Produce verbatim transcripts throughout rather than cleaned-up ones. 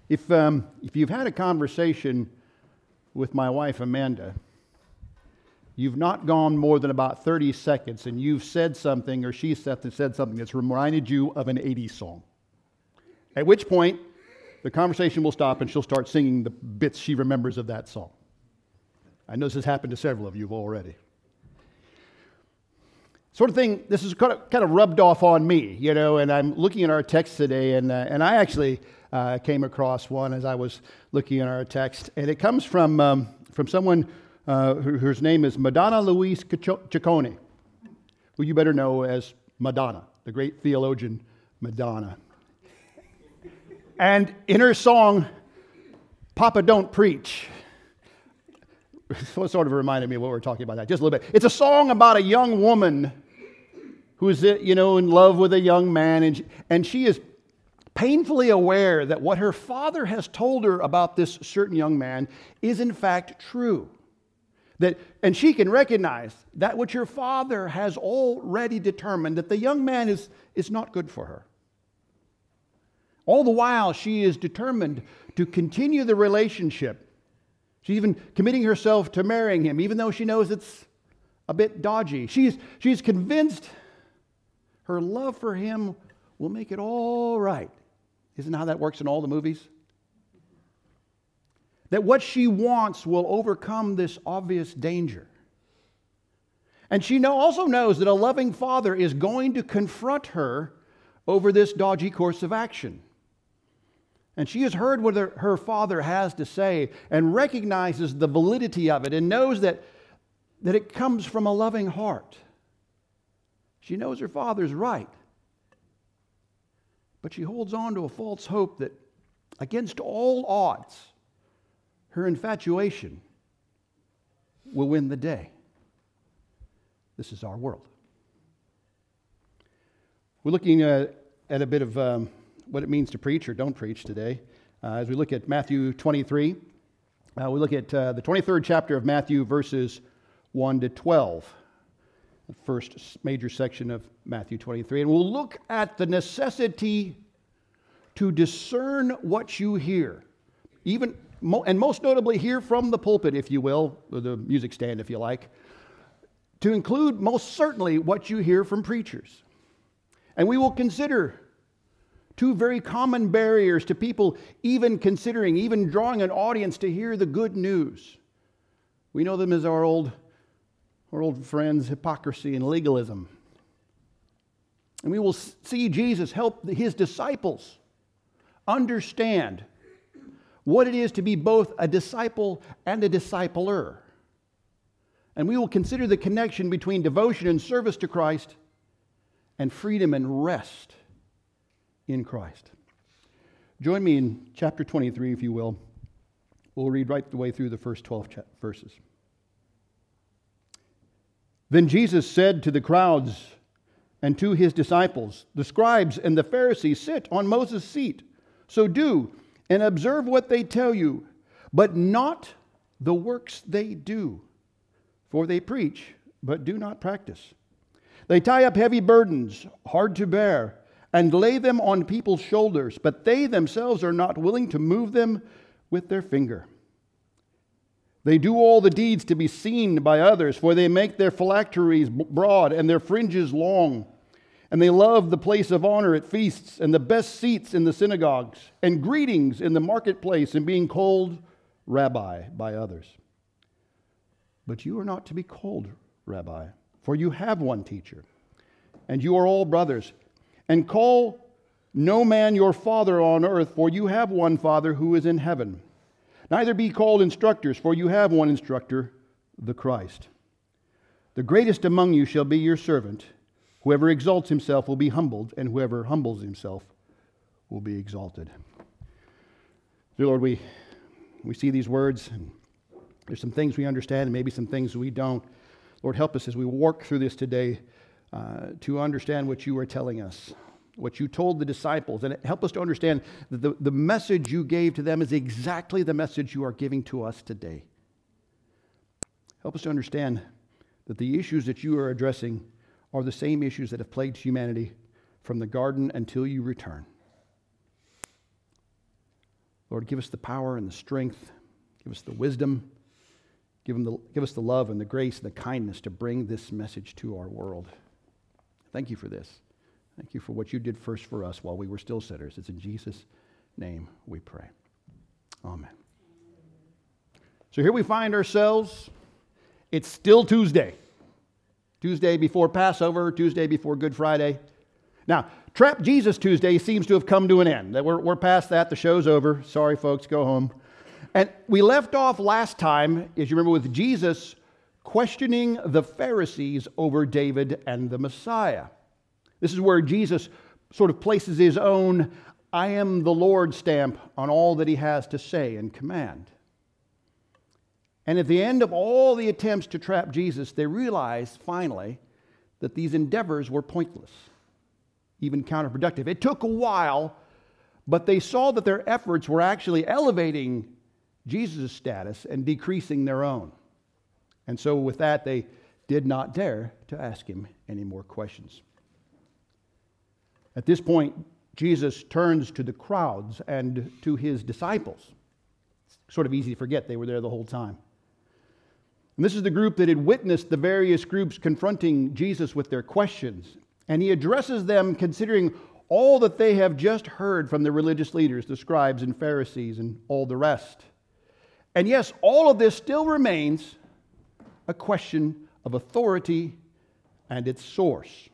If, um, if you've had a conversation with my wife, Amanda, you've not gone more than about thirty seconds and you've said something or she said said something that's reminded you of an eighties song. At which point, the conversation will stop and she'll start singing the bits she remembers of that song. I know this has happened to several of you already. Sort of thing, this is kind of, kind of rubbed off on me, you know, and I'm looking at our text today, and uh, and I actually uh, came across one as I was looking at our text, and it comes from um, from someone uh, who, whose name is Madonna Louise Ciccone, who you better know as Madonna, the great theologian Madonna. And in her song, Papa Don't Preach, sort of reminded me of what we were talking about that, just a little bit. It's a song about a young woman who's, you know, in love with a young man, and, and she is painfully aware that what her father has told her about this certain young man is in fact true. That, and she can recognize that which her father has already determined, that the young man is, is not good for her. All the while, she is determined to continue the relationship. She's even committing herself to marrying him, even though she knows it's a bit dodgy. She's, she's convinced her love for him will make it all right. Isn't that how that works in all the movies? That what she wants will overcome this obvious danger. And she know, also knows that a loving father is going to confront her over this dodgy course of action. And she has heard what her, her father has to say and recognizes the validity of it and knows that, that it comes from a loving heart. She knows her father's right. But she holds on to a false hope that, against all odds, her infatuation will win the day. This is our world. We're looking uh, at a bit of um, what it means to preach or don't preach today. Uh, as we look at Matthew twenty-three, uh, we look at uh, the twenty-third chapter of Matthew, verses one to twelve. The first major section of Matthew twenty-three. And we'll look at the necessity to discern what you hear. Even, and most notably hear from the pulpit, if you will, or the music stand, if you like. To include most certainly what you hear from preachers. And we will consider two very common barriers to people even considering, even drawing an audience to hear the good news. We know them as our old, our old friends, hypocrisy and legalism. And we will see Jesus help his disciples understand what it is to be both a disciple and a discipler. And we will consider the connection between devotion and service to Christ and freedom and rest in Christ. Join me in chapter twenty-three, if you will. We'll read right the way through the first twelve verses. Then Jesus said to the crowds and to his disciples, "The scribes and the Pharisees sit on Moses' seat. So do and observe what they tell you, but not the works they do. For they preach, but do not practice. They tie up heavy burdens, hard to bear, and lay them on people's shoulders, but they themselves are not willing to move them with their finger. They do all the deeds to be seen by others, for they make their phylacteries broad and their fringes long. And they love the place of honor at feasts and the best seats in the synagogues and greetings in the marketplace and being called Rabbi by others. But you are not to be called Rabbi, for you have one teacher, and you are all brothers. And call no man your father on earth, for you have one Father who is in heaven. Neither be called instructors, for you have one instructor, the Christ. The greatest among you shall be your servant. Whoever exalts himself will be humbled, and whoever humbles himself will be exalted." Dear Lord, we, we see these words, and there's some things we understand, and maybe some things we don't. Lord, help us as we work through this today uh, to understand what you are telling us, what you told the disciples, and help us to understand that the, the message you gave to them is exactly the message you are giving to us today. Help us to understand that the issues that you are addressing are the same issues that have plagued humanity from the garden until you return. Lord, give us the power and the strength, give us the wisdom, give, them the, give us the love and the grace and the kindness to bring this message to our world. Thank you for this. Thank you for what you did first for us while we were still sinners. It's in Jesus' name we pray. Amen. So here we find ourselves. It's still Tuesday. Tuesday before Passover, Tuesday before Good Friday. Now, Trap Jesus Tuesday seems to have come to an end. We're, we're past that. The show's over. Sorry, folks. Go home. And we left off last time, as you remember, with Jesus questioning the Pharisees over David and the Messiah. This is where Jesus sort of places his own I am the Lord stamp on all that he has to say and command. And at the end of all the attempts to trap Jesus, they realized finally that these endeavors were pointless, even counterproductive. It took a while, but they saw that their efforts were actually elevating Jesus' status and decreasing their own. And so with that, they did not dare to ask him any more questions. At this point, Jesus turns to the crowds and to his disciples. It's sort of easy to forget they were there the whole time. And this is the group that had witnessed the various groups confronting Jesus with their questions. And he addresses them considering all that they have just heard from the religious leaders, the scribes and Pharisees and all the rest. And yes, all of this still remains a question of authority and its source.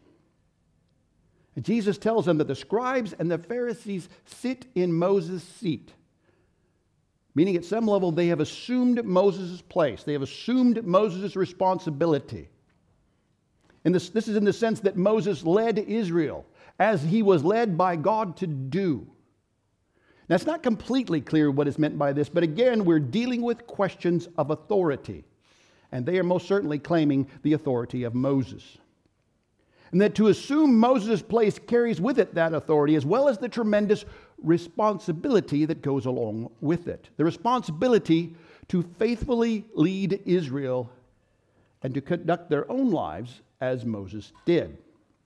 And Jesus tells them that the scribes and the Pharisees sit in Moses' seat. Meaning at some level they have assumed Moses' place. They have assumed Moses' responsibility. And this, this is in the sense that Moses led Israel as he was led by God to do. Now it's not completely clear what is meant by this, but again we're dealing with questions of authority. And they are most certainly claiming the authority of Moses. And that to assume Moses' place carries with it that authority as well as the tremendous responsibility that goes along with it. The responsibility to faithfully lead Israel and to conduct their own lives as Moses did.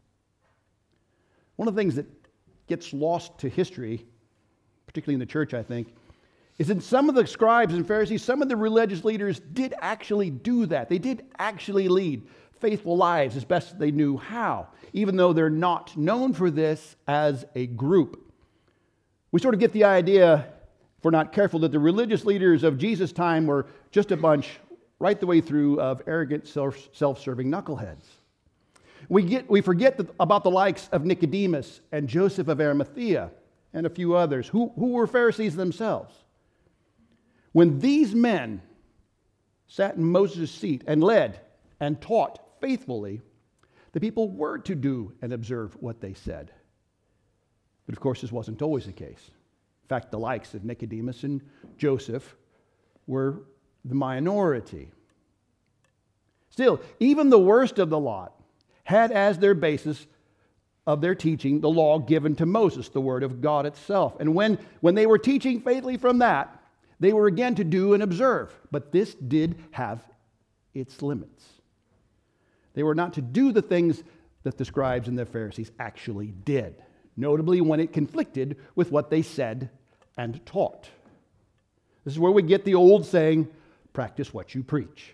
One of the things that gets lost to history, particularly in the church, I think, is that some of the scribes and Pharisees, some of the religious leaders did actually do that. They did actually lead faithful lives as best they knew how, even though they're not known for this as a group. We sort of get the idea, if we're not careful, that the religious leaders of Jesus' time were just a bunch, right the way through, of arrogant, self-serving knuckleheads. We get we forget about the likes of Nicodemus and Joseph of Arimathea and a few others who, who were Pharisees themselves. When these men sat in Moses' seat and led and taught faithfully, the people were to do and observe what they said. But of course, this wasn't always the case. In fact, the likes of Nicodemus and Joseph were the minority. Still, even the worst of the lot had as their basis of their teaching the law given to Moses, the word of God itself. And when, when they were teaching faithfully from that, they were again to do and observe. But this did have its limits. They were not to do the things that the scribes and the Pharisees actually did, notably when it conflicted with what they said and taught. This is where we get the old saying, practice what you preach.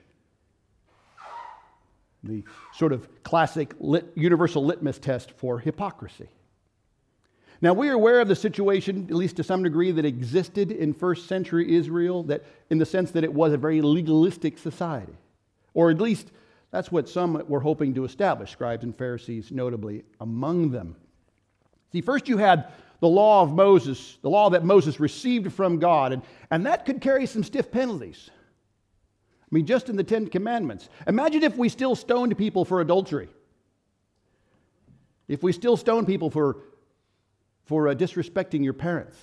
The sort of classic lit, universal litmus test for hypocrisy. Now, we are aware of the situation, at least to some degree, that existed in first century Israel, that in the sense that it was a very legalistic society. Or at least that's what some were hoping to establish, scribes and Pharisees notably among them. See, first you had the law of Moses, the law that Moses received from God, and, and that could carry some stiff penalties. I mean, just in the Ten Commandments. Imagine if we still stoned people for adultery. If we still stone people for, for uh, disrespecting your parents.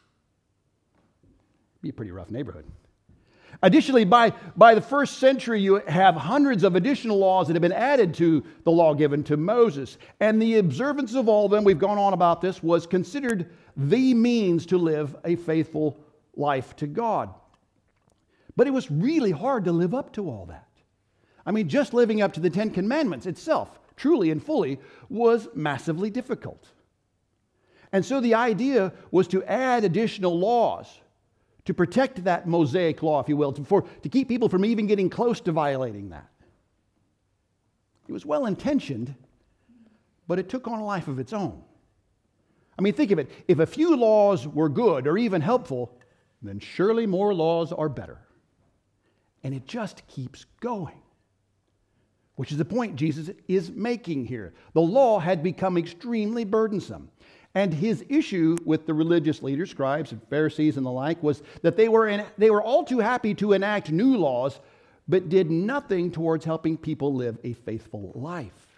It'd be a pretty rough neighborhood. Additionally, by, by the first century, you have hundreds of additional laws that have been added to the law given to Moses. And the observance of all of them, we've gone on about this, was considered the means to live a faithful life to God. But it was really hard to live up to all that. I mean, just living up to the Ten Commandments itself, truly and fully, was massively difficult. And so the idea was to add additional laws to protect that Mosaic law, if you will, to, for, to keep people from even getting close to violating that. It was well-intentioned, but it took on a life of its own. I mean, think of it. If a few laws were good or even helpful, then surely more laws are better. And it just keeps going, which is the point Jesus is making here. The law had become extremely burdensome. And his issue with the religious leaders, scribes and Pharisees and the like, was that they were, in, they were all too happy to enact new laws, but did nothing towards helping people live a faithful life.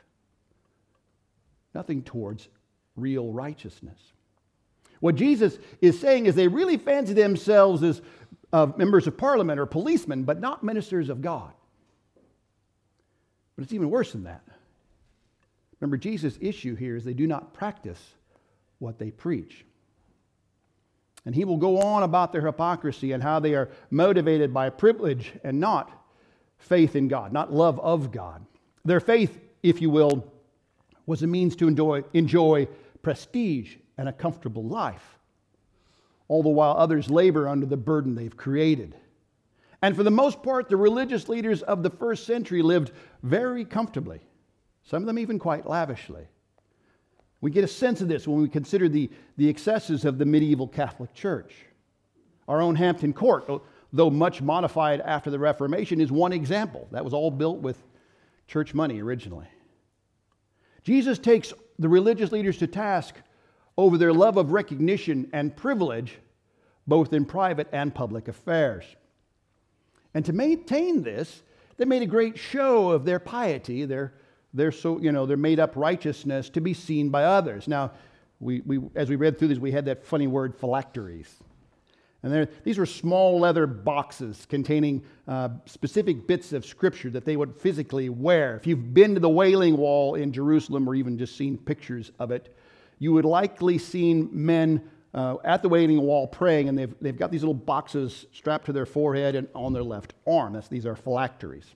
Nothing towards real righteousness. What Jesus is saying is they really fancy themselves as uh, members of parliament or policemen, but not ministers of God. But it's even worse than that. Remember, Jesus' issue here is they do not practice what they preach. And he will go on about their hypocrisy and how they are motivated by privilege and not faith in God, not love of God. Their faith, if you will, was a means to enjoy, enjoy prestige and a comfortable life, all the while others labor under the burden they've created. And for the most part, the religious leaders of the first century lived very comfortably, some of them even quite lavishly. We get a sense of this when we consider the, the excesses of the medieval Catholic Church. Our own Hampton Court, though much modified after the Reformation, is one example. That was all built with church money originally. Jesus takes the religious leaders to task over their love of recognition and privilege, both in private and public affairs. And to maintain this, they made a great show of their piety, their Their so you know their made-up righteousness to be seen by others. Now, we, we as we read through these, we had that funny word phylacteries, and these were small leather boxes containing uh, specific bits of Scripture that they would physically wear. If you've been to the Wailing Wall in Jerusalem, or even just seen pictures of it, you would likely seen men uh, at the Wailing Wall praying, and they've they've got these little boxes strapped to their forehead and on their left arm. That's these are phylacteries.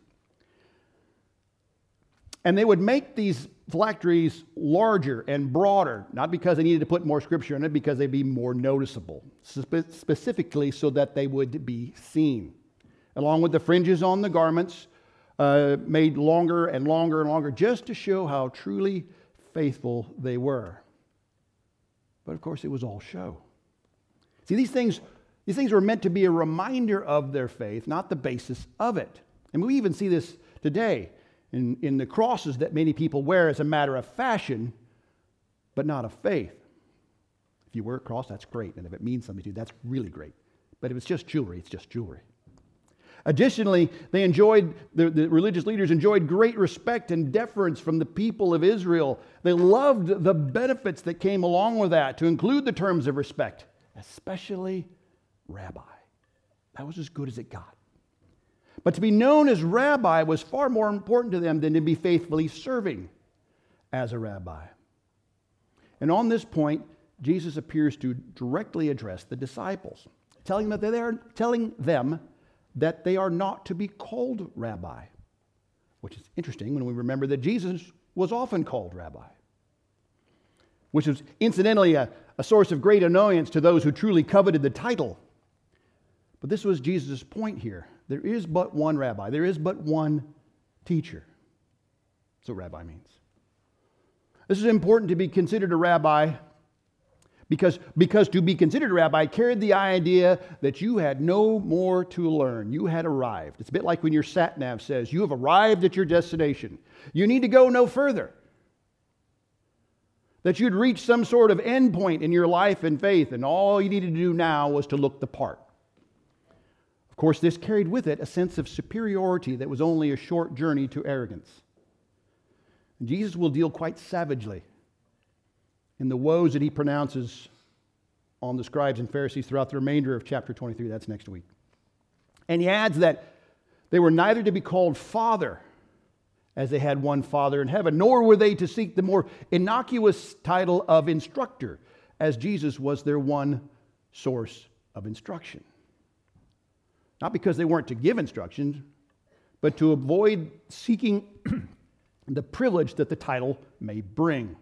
And they would make these phylacteries larger and broader, not because they needed to put more Scripture in it, because they'd be more noticeable, spe- specifically so that they would be seen. Along with the fringes on the garments, uh, made longer and longer and longer, just to show how truly faithful they were. But of course, it was all show. See, these things, these things were meant to be a reminder of their faith, not the basis of it. And we even see this today. In, in the crosses that many people wear as a matter of fashion, but not of faith. If you wear a cross, that's great. And if it means something to you, that's really great. But if it's just jewelry, it's just jewelry. Additionally, they enjoyed, the, the religious leaders enjoyed great respect and deference from the people of Israel. They loved the benefits that came along with that, to include the terms of respect, especially rabbi. That was as good as it got. But to be known as rabbi was far more important to them than to be faithfully serving as a rabbi. And on this point, Jesus appears to directly address the disciples, telling them that they are, telling them that they are not to be called rabbi, which is interesting when we remember that Jesus was often called rabbi, which was incidentally a, a source of great annoyance to those who truly coveted the title. But this was Jesus' point here. There is but one rabbi. There is but one teacher. That's what rabbi means. This is important to be considered a rabbi because, because to be considered a rabbi carried the idea that you had no more to learn. You had arrived. It's a bit like when your sat-nav says, you have arrived at your destination. You need to go no further. That you'd reached some sort of end point in your life and faith, and all you needed to do now was to look the part. Of course, this carried with it a sense of superiority that was only a short journey to arrogance. And Jesus will deal quite savagely in the woes that he pronounces on the scribes and Pharisees throughout the remainder of chapter twenty-three. That's next week. And he adds that they were neither to be called Father, as they had one Father in heaven, nor were they to seek the more innocuous title of instructor, as Jesus was their one source of instruction. Not because they weren't to give instructions, but to avoid seeking the privilege that the title may bring.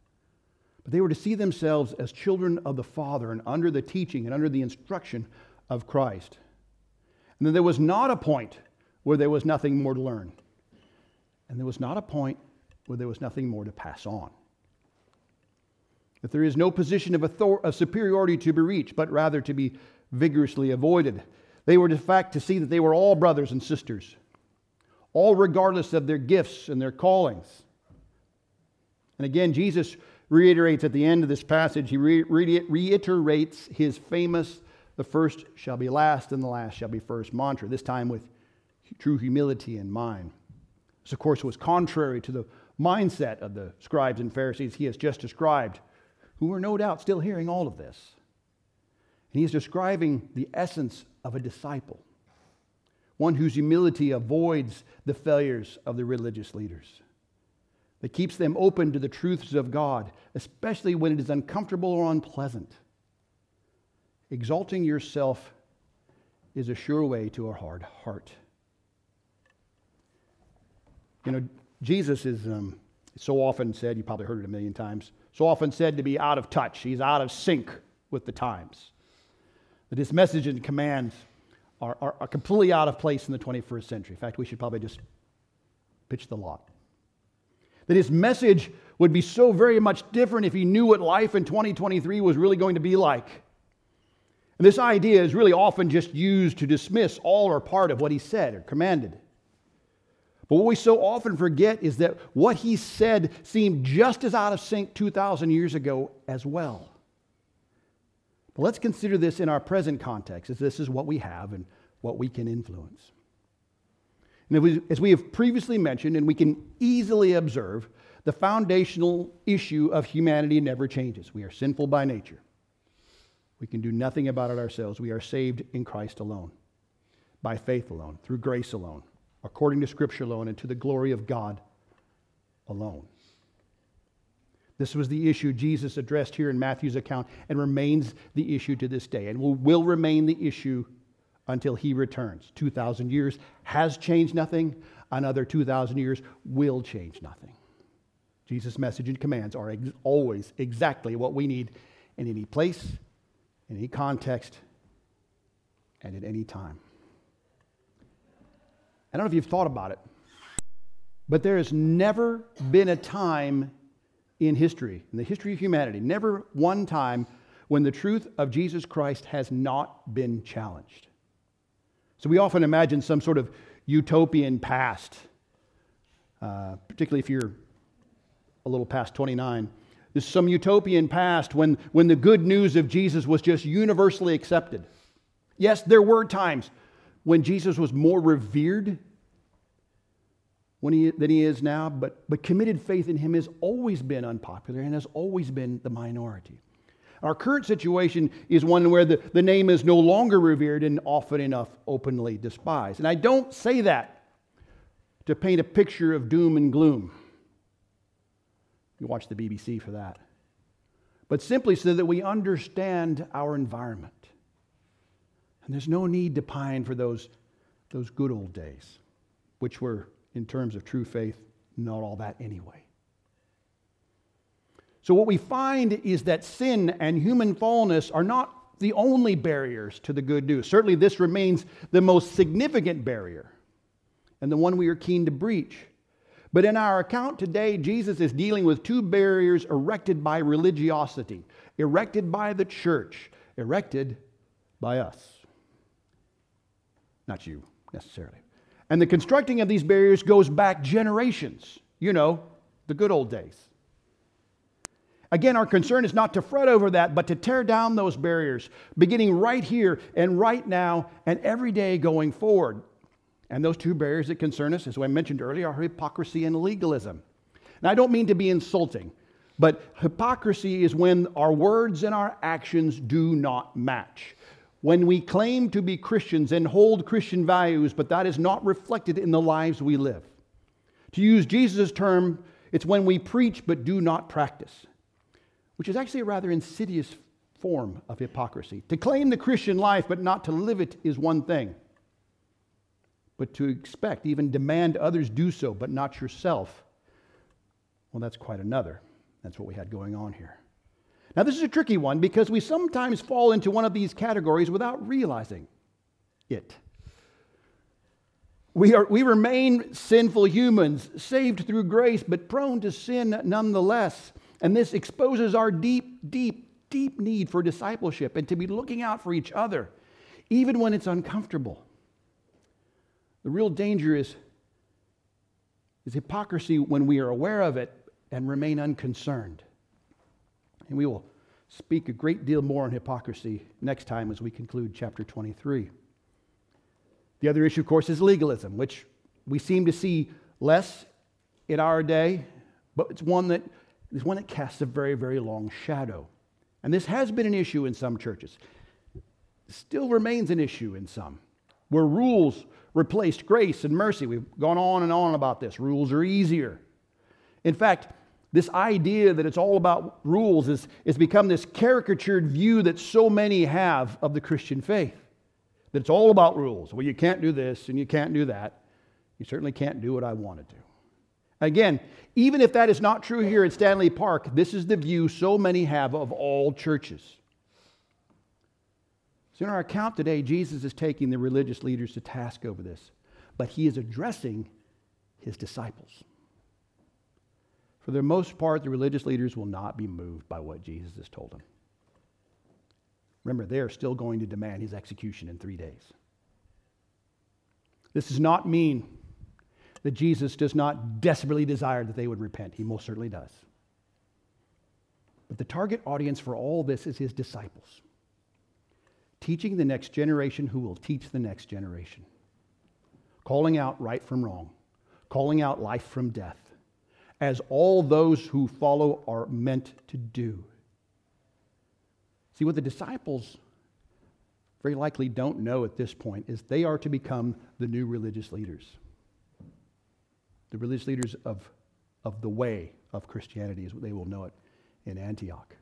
But they were to see themselves as children of the Father and under the teaching and under the instruction of Christ. And then there was not a point where there was nothing more to learn. And there was not a point where there was nothing more to pass on. That there is no position of, author- of superiority to be reached, but rather to be vigorously avoided. They were, in fact, to see that they were all brothers and sisters, all regardless of their gifts and their callings. And again, Jesus reiterates at the end of this passage, he re- re- reiterates his famous, the first shall be last and the last shall be first mantra, this time with true humility in mind. This, of course, was contrary to the mindset of the scribes and Pharisees he has just described, who were no doubt still hearing all of this. And he is describing the essence of a disciple, one whose humility avoids the failures of the religious leaders, that keeps them open to the truths of God, especially when it is uncomfortable or unpleasant. Exalting yourself is a sure way to a hard heart. You know, Jesus is um, so often said, you probably heard it a million times, so often said to be out of touch. He's out of sync with the times. That his message and commands are, are, are completely out of place in the twenty-first century. In fact, we should probably just pitch the lot. That his message would be so very much different if he knew what life in twenty twenty-three was really going to be like. And this idea is really often just used to dismiss all or part of what he said or commanded. But what we so often forget is that what he said seemed just as out of sync two thousand years ago as well. But let's consider this in our present context, as this is what we have and what we can influence. And we, as we have previously mentioned, and we can easily observe, the foundational issue of humanity never changes. We are sinful by nature. We can do nothing about it ourselves. We are saved in Christ alone, by faith alone, through grace alone, according to Scripture alone, and to the glory of God alone. This was the issue Jesus addressed here in Matthew's account and remains the issue to this day and will, will remain the issue until he returns. two thousand years has changed nothing. Another two thousand years will change nothing. Jesus' message and commands are ex- always exactly what we need in any place, in any context, and at any time. I don't know if you've thought about it, but there has never been a time in history, in the history of humanity, never one time when the truth of Jesus Christ has not been challenged. So we often imagine some sort of utopian past, uh, particularly if you're a little past twenty-nine. There's some utopian past when, when the good news of Jesus was just universally accepted. Yes, there were times when Jesus was more revered when he, than he is now, but, but committed faith in him has always been unpopular and has always been the minority. Our current situation is one where the, the name is no longer revered and often enough openly despised. And I don't say that to paint a picture of doom and gloom. You watch the B B C for that. But simply so that we understand our environment. And there's no need to pine for those, those good old days, which were, in terms of true faith, not all that anyway. So what we find is that sin and human fallenness are not the only barriers to the good news. Certainly this remains the most significant barrier and the one we are keen to breach. But in our account today, Jesus is dealing with two barriers erected by religiosity, erected by the church, erected by us. Not you, necessarily. And the constructing of these barriers goes back generations. You know, the good old days. Again, our concern is not to fret over that, but to tear down those barriers, beginning right here and right now and every day going forward. And those two barriers that concern us, as I mentioned earlier, are hypocrisy and legalism. Now, I don't mean to be insulting, but hypocrisy is when our words and our actions do not match. When we claim to be Christians and hold Christian values, but that is not reflected in the lives we live. To use Jesus' term, it's when we preach but do not practice, which is actually a rather insidious form of hypocrisy. To claim the Christian life but not to live it is one thing. But to expect, even demand others do so, but not yourself, well, that's quite another. That's what we had going on here. Now, this is a tricky one because we sometimes fall into one of these categories without realizing it. We are, we remain sinful humans, saved through grace, but prone to sin nonetheless. And this exposes our deep, deep, deep need for discipleship and to be looking out for each other, even when it's uncomfortable. The real danger is, is hypocrisy when we are aware of it and remain unconcerned. And we will speak a great deal more on hypocrisy next time as we conclude chapter twenty-three. The other issue, of course, is legalism, which we seem to see less in our day, but it's one that is one that casts a very, very long shadow. And this has been an issue in some churches. It still remains an issue in some, where rules replaced grace and mercy. We've gone on and on about this. Rules are easier. In fact, this idea that it's all about rules is, is become this caricatured view that so many have of the Christian faith. That it's all about rules. Well, you can't do this and you can't do that. You certainly can't do what I want to do. Again, even if that is not true here at Stanley Park, this is the view so many have of all churches. So in our account today, Jesus is taking the religious leaders to task over this, but he is addressing his disciples. For the most part, the religious leaders will not be moved by what Jesus has told them. Remember, they are still going to demand his execution in three days. This does not mean that Jesus does not desperately desire that they would repent. He most certainly does. But the target audience for all this is his disciples, teaching the next generation who will teach the next generation, calling out right from wrong, calling out life from death, as all those who follow are meant to do. See, what the disciples very likely don't know at this point is they are to become the new religious leaders. The religious leaders of, of the way of Christianity is what they will know it in Antioch.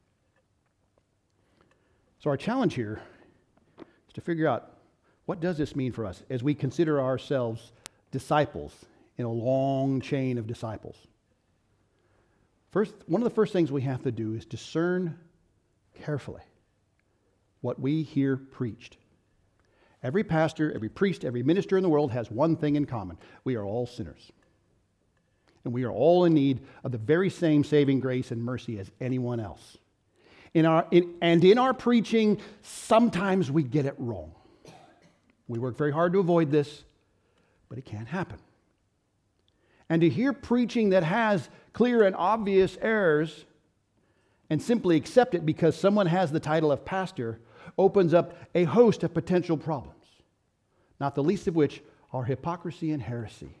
So our challenge here is to figure out, what does this mean for us as we consider ourselves disciples in a long chain of disciples? First, one of the first things we have to do is discern carefully what we hear preached. Every pastor, every priest, every minister in the world has one thing in common. We are all sinners. And we are all in need of the very same saving grace and mercy as anyone else. In our, in, and in our preaching, sometimes we get it wrong. We work very hard to avoid this, but it can't happen. And to hear preaching that has clear and obvious errors and simply accept it because someone has the title of pastor opens up a host of potential problems, not the least of which are hypocrisy and heresy.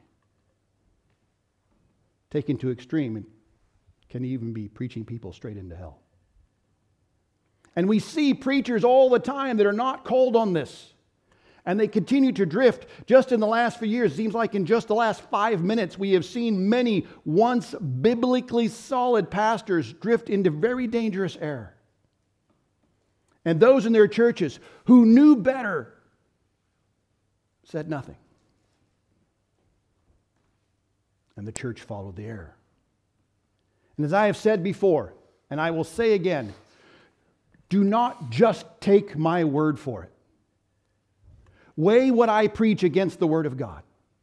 Taken to extreme, and can even be preaching people straight into hell. And we see preachers all the time that are not called on this. And they continue to drift. Just in the last few years, it seems like in just the last five minutes, we have seen many once biblically solid pastors drift into very dangerous error. And those in their churches who knew better said nothing. And the church followed the error. And as I have said before, and I will say again, do not just take my word for it. Weigh what I preach against the Word of God.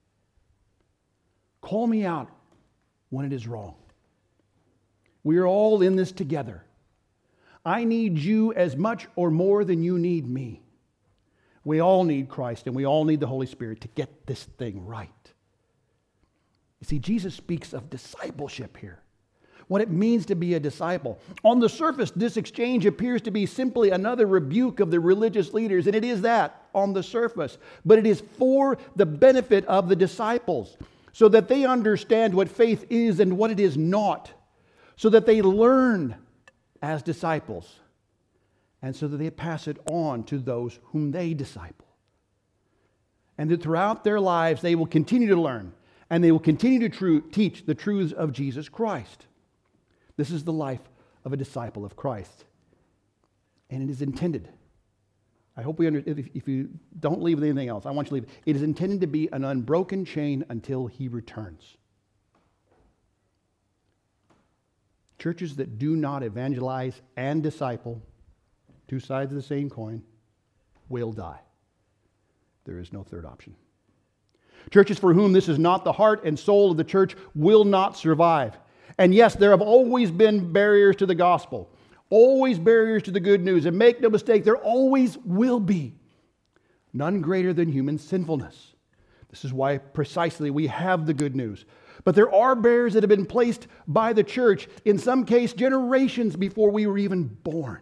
Call me out when it is wrong. We are all in this together. I need you as much or more than you need me. We all need Christ and we all need the Holy Spirit to get this thing right. You see, Jesus speaks of discipleship here. What it means to be a disciple. On the surface, this exchange appears to be simply another rebuke of the religious leaders, and it is that on the surface. But it is for the benefit of the disciples, so that they understand what faith is and what it is not, so that they learn as disciples, and so that they pass it on to those whom they disciple. And that throughout their lives, they will continue to learn, and they will continue to tru- teach the truths of Jesus Christ. This is the life of a disciple of Christ. And it is intended. I hope we understand. If, if you don't leave with anything else, I want you to leave. It is intended to be an unbroken chain until he returns. Churches that do not evangelize and disciple, two sides of the same coin, will die. There is no third option. Churches for whom this is not the heart and soul of the church will not survive. And yes, there have always been barriers to the gospel, always barriers to the good news. And make no mistake, there always will be. None greater than human sinfulness. This is why precisely we have the good news. But there are barriers that have been placed by the church, in some case generations before we were even born.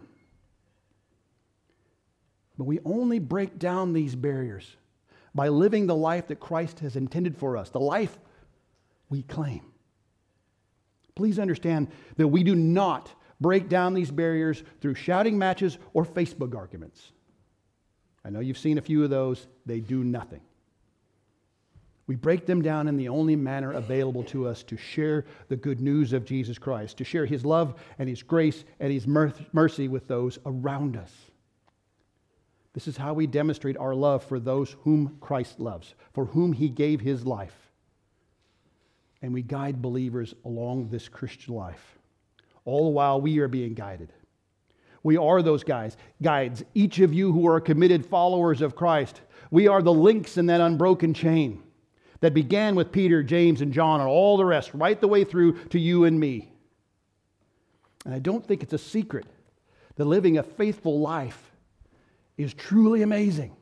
But we only break down these barriers by living the life that Christ has intended for us, the life we claim. Please understand that we do not break down these barriers through shouting matches or Facebook arguments. I know you've seen a few of those. They do nothing. We break them down in the only manner available to us to share the good news of Jesus Christ, to share His love and His grace and His mercy with those around us. This is how we demonstrate our love for those whom Christ loves, for whom He gave His life. And we guide believers along this Christian life, all the while we are being guided. We are those guys, guides, each of you who are committed followers of Christ. We are the links in that unbroken chain that began with Peter, James, and John, and all the rest, right the way through to you and me. And I don't think it's a secret that living a faithful life is truly amazing.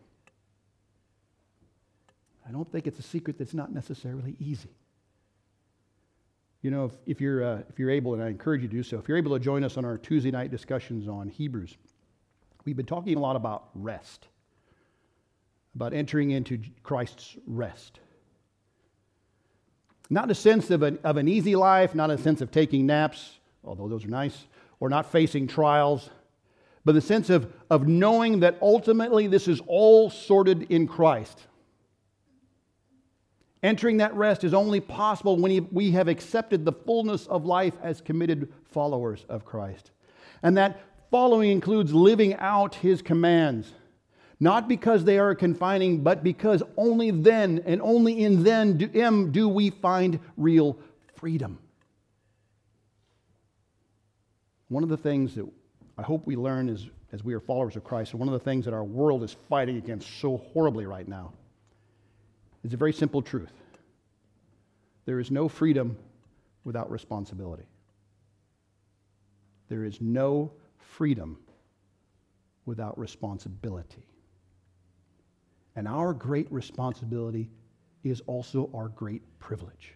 I don't think it's a secret that's not necessarily easy. You know, if, if you're uh, if you're able, and I encourage you to do so, if you're able to join us on our Tuesday night discussions on Hebrews, we've been talking a lot about rest, about entering into Christ's rest. Not in a sense of an, of an easy life, not in a sense of taking naps, although those are nice, or not facing trials, but the sense of, of knowing that ultimately this is all sorted in Christ. Entering that rest is only possible when we have accepted the fullness of life as committed followers of Christ. And that following includes living out His commands, not because they are confining, but because only then and only in then do, Him do we find real freedom. One of the things that I hope we learn as, as we are followers of Christ, and one of the things that our world is fighting against so horribly right now, is a very simple truth. There is no freedom without responsibility. There is no freedom without responsibility. And our great responsibility is also our great privilege.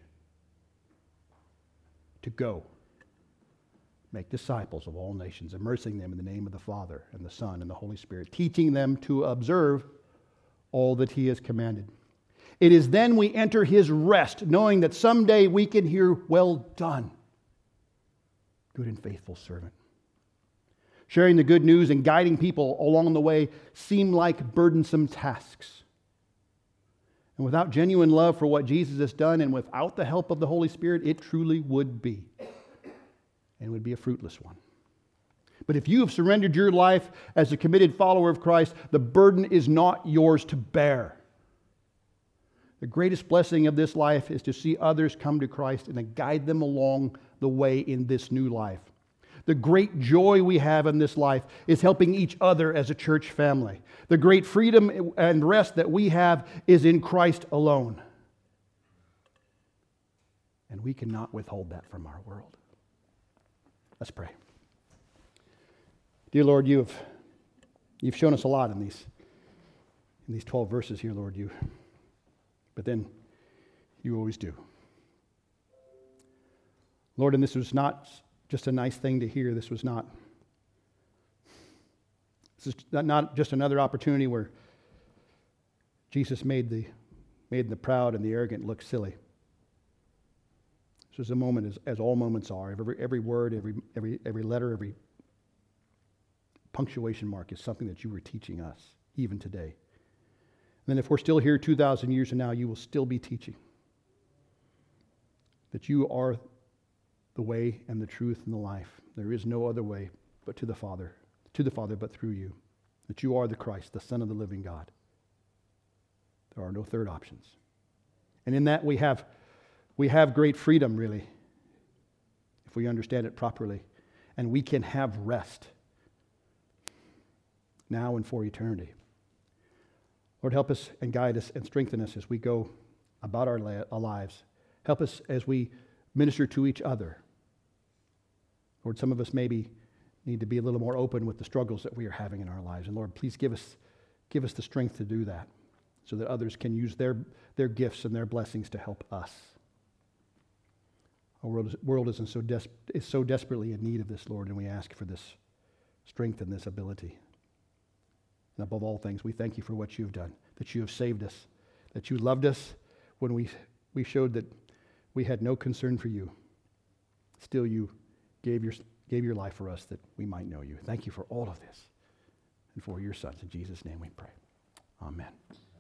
To go, make disciples of all nations, immersing them in the name of the Father and the Son and the Holy Spirit, teaching them to observe all that He has commanded. It is then we enter His rest, knowing that someday we can hear, "Well done, good and faithful servant." Sharing the good news and guiding people along the way seem like burdensome tasks. And without genuine love for what Jesus has done and without the help of the Holy Spirit, it truly would be. And it would be a fruitless one. But if you have surrendered your life as a committed follower of Christ, the burden is not yours to bear. The greatest blessing of this life is to see others come to Christ and to guide them along the way in this new life. The great joy we have in this life is helping each other as a church family. The great freedom and rest that we have is in Christ alone. And we cannot withhold that from our world. Let's pray. Dear Lord, you have, you've shown us a lot in these, in these twelve verses here, Lord. You, but then you always do. Lord, and this was not just a nice thing to hear. This was not, this is not just another opportunity where Jesus made the, made the proud and the arrogant look silly. This was a moment, as, as all moments are. Every, every word, every, every, every letter, every punctuation mark is something that you were teaching us, even today. And then if we're still here two thousand years from now, you will still be teaching that you are the way and the truth and the life. There is no other way but to the Father, to the Father but through you. That you are the Christ, the Son of the living God. There are no third options. And in that we have we have great freedom, really. if we understand it properly, and we can have rest now and for eternity. Lord, help us and guide us and strengthen us as we go about our lives. Help us as we minister to each other. Lord, some of us maybe need to be a little more open with the struggles that we are having in our lives. And Lord, please give us, give us the strength to do that so that others can use their, their gifts and their blessings to help us. Our world is, world is, in so des- is so desperately in need of this, Lord, and we ask for this strength and this ability. And above all things, we thank you for what you've done, that you have saved us, that you loved us when we, we showed that we had no concern for you. Still, you gave your, gave your life for us that we might know you. Thank you for all of this and for your sons. In Jesus' name we pray. Amen.